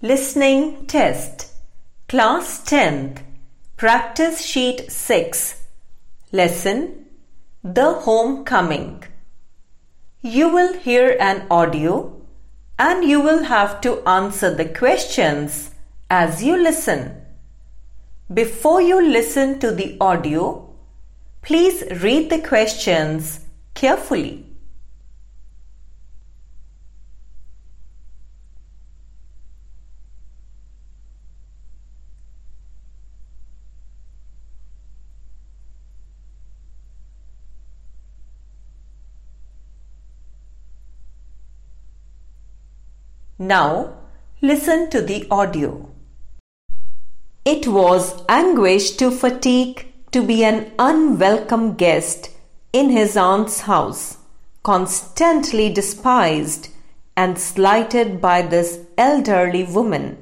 Listening Test Class 10th Practice Sheet 6 Lesson The Homecoming. You will hear an audio and you will have to answer the questions as you listen. Before you listen to the audio, please read the questions carefully. Now, listen to the audio. It was anguish to Fatiq to be an unwelcome guest in his aunt's house, constantly despised and slighted by this elderly woman.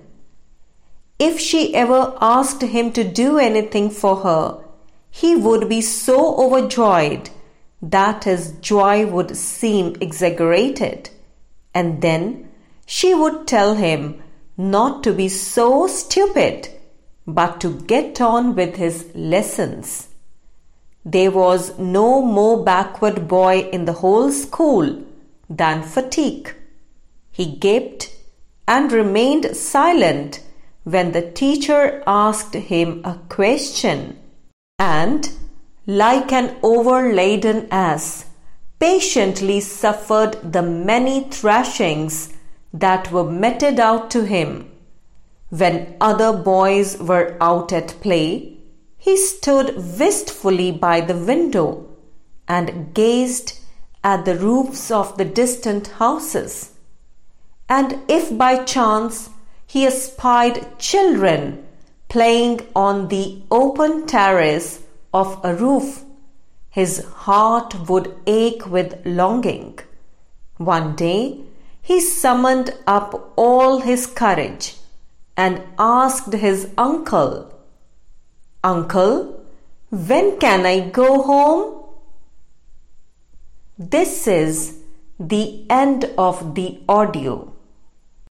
If she ever asked him to do anything for her, he would be so overjoyed that his joy would seem exaggerated, and then she would tell him not to be so stupid, but to get on with his lessons. There was no more backward boy in the whole school than Fatiq. He gaped and remained silent when the teacher asked him a question, and, like an overladen ass, patiently suffered the many thrashings that were meted out to him. When other boys were out at play, he stood wistfully by the window and gazed at the roofs of the distant houses. And if by chance he espied children playing on the open terrace of a roof, his heart would ache with longing. One day, he summoned up all his courage and asked his uncle, "Uncle, when can I go home?" This is the end of the audio.